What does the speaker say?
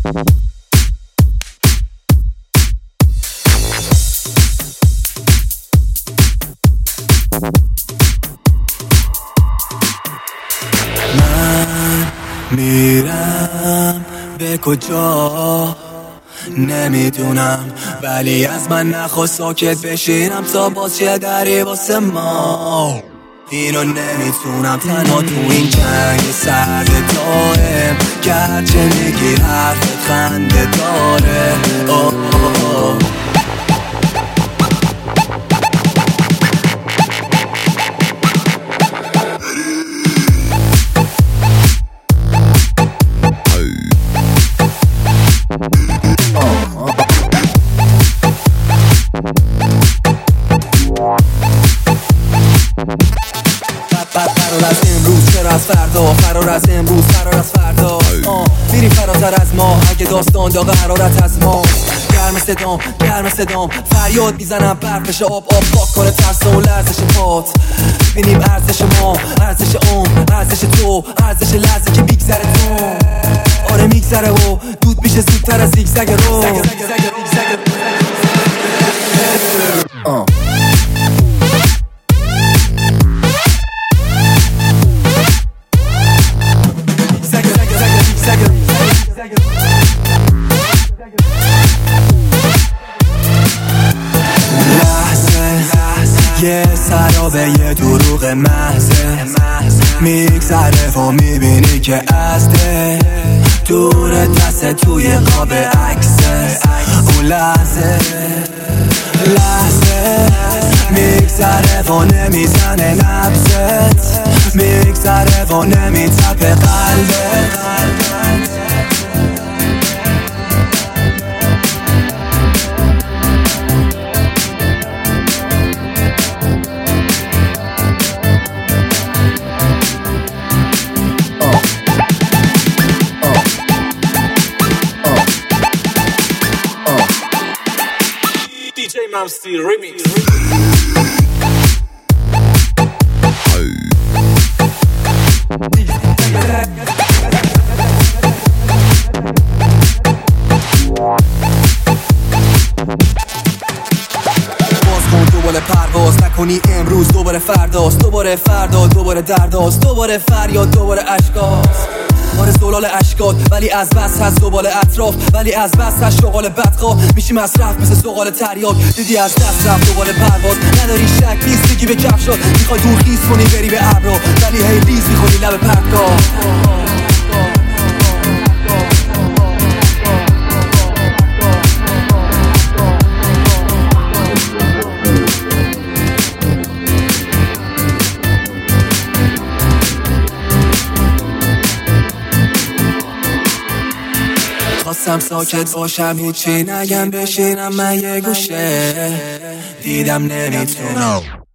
من میرم به کجا نمیدونم، ولی از من نخواست ساکت بشینم تا باز یه دری واسه ما. اینو نمیتونم تنها تو این جنگ سرد دائم، گرچه میگی حرفت خنده داره. فرار از امروز چرا از فردا، فرار از امروز فرار از فردا. میریم فراتر از ما اگه داستان داغ حرارت از ما. گرم صدام فریاد میزنم برفش آب پاک کنه ترس و لرزش پات. ببینیم ارزش ما، ارزش عمر، ارزش تو، ارزش لحظه که میگذره تو. آره میگذره و دود میشه زودتر از زیگزگ رو. یه سرابه یه دروغ محضه میگذره و میبینی که ازده دور دست توی قاب عکسه. اون لحظه میگذره و نمیزنه نبضت، میگذره و نمیتپه قلبت. DJ Mamsi Remix. دوباره پرواز نکنی امروز، دوباره فرداست، دوباره فردا، دوباره درداست، دوباره فریاد، دوباره اشکاست. آره زلال اشکات ولی از بس هست دوبال اطراف، ولی از بس هست شغال بدخواه میشی مصرف مثل سوغال تریاک. دیدی از دست رفت دوبال پرواز، نداری شک نیست بگی به کفشات. میخوای دور خیز کنی بری به ابرا، ولی هی لیز میخونی لب پرتگاه. خواستم ساکت باشم هیچی نگم بشینم من یه گوشه، دیدم نمیتونم.